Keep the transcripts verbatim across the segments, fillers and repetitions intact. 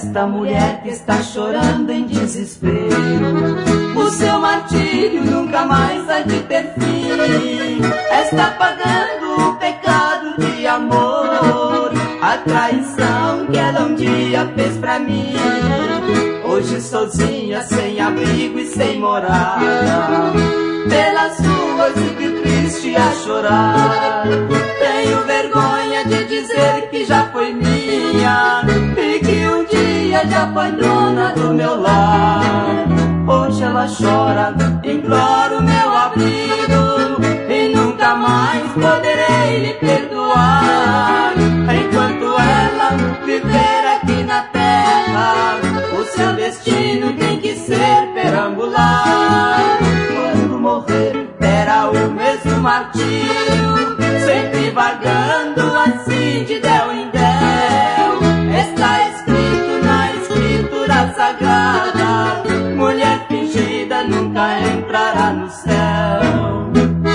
Esta mulher que está chorando em desespero, o seu martírio nunca mais há de ter fim. Está pagando o pecado de amor, a traição que ela um dia fez pra mim. Hoje sozinha, sem abrigo e sem morada, pelas ruas fico triste a chorar. Tenho vergonha de dizer que já foi minha e que um dia já foi dona do meu lar. Hoje ela chora, implora o meu abrigo e nunca mais poderei lhe perdoar. Enquanto ela viver aqui na terra, o seu destino tem que ser perambular. Quando morrer terá o mesmo martírio, sempre vagando assim de del em del. Está escrito na escritura sagrada, mulher fingida nunca entrará no céu.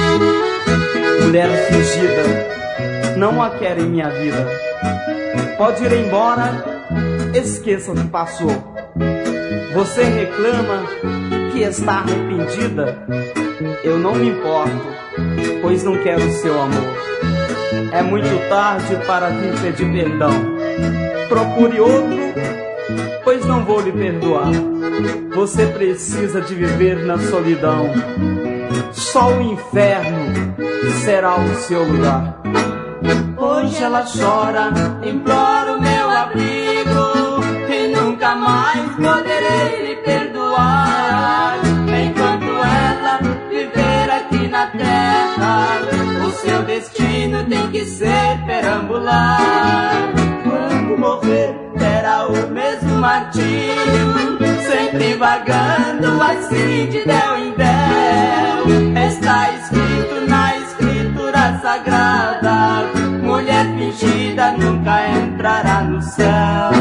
Mulher fingida, não a quero em minha vida. Pode ir embora, esqueça o que passou. Você reclama que está arrependida? Eu não me importo, pois não quero o seu amor. É muito tarde para vir pedir perdão. Procure outro, pois não vou lhe perdoar. Você precisa de viver na solidão. Só o inferno será o seu lugar. Hoje ela chora, implora o meu abrigo e nunca mais poderei lhe perdoar. Enquanto ela viver aqui na terra, o seu destino tem que ser perambular. Quando morrer terá o mesmo martírio, sempre vagando assim de del em del. Está escrito na escritura sagrada, mulher fingida nunca entrará no céu.